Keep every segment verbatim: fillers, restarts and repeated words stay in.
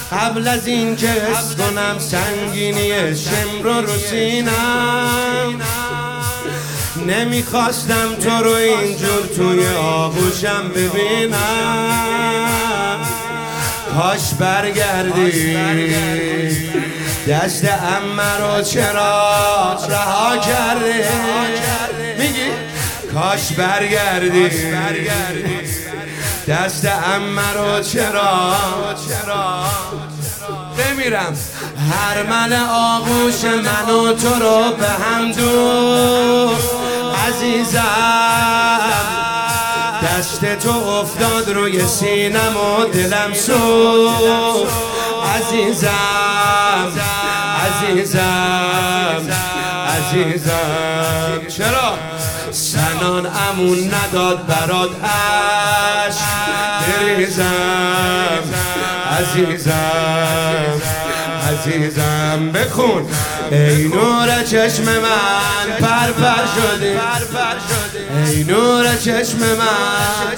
قبل از این که حس کنم سنگینی شمر رو رو سینم، نمیخواستم تو رو اینجور توی آغوشم ببینم. کاش برگردی دست عمه رو چرا رها کردی؟ میگی کاش برگردی دست عمه رو چرا بمیرم. هر مل آغوش من و تو رو به هم دوخت عزیزم، دست تو افتاد روی سینم و دلم سوخت عزیزم عزیزم عزیزم. چرا؟ سنان امون نداد برات عشق بریزم عزیزم عزیزم. بخون ای نور چشم من پر پر شدی، ای نور چشم من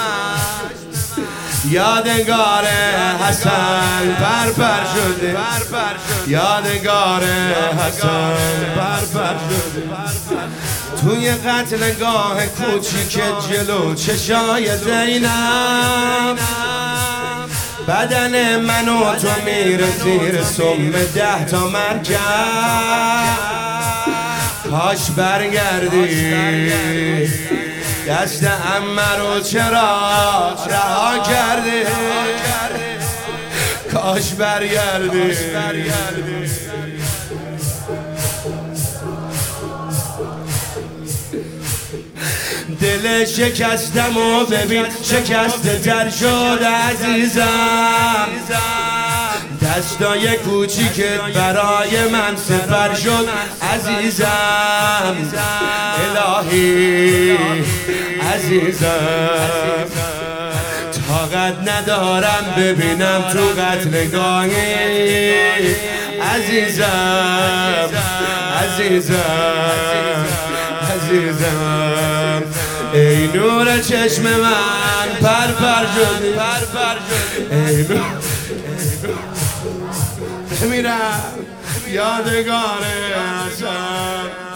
یادگار حسن پر پر شده، یادگار حسن پر پر شده. توی قتلگاه کوچیک جلو چشای زینب، بدن من و تو میره زیر سم ده تا مرکب. کاش برگردی دست عمه رو چرا رها کردی؟ کاش برگردی دل شکستم و ببین شکسته تر شد عزیزم، دستای کوچیکت برای من سپر شد عزیزم. الهی عزیزم، طاقت ندارم ببینم تو قتلگاهی عزیزم عزیزم عزیزم. ای نور چشم من پر پر شدی، ای نور بمیرم یادگار حسن.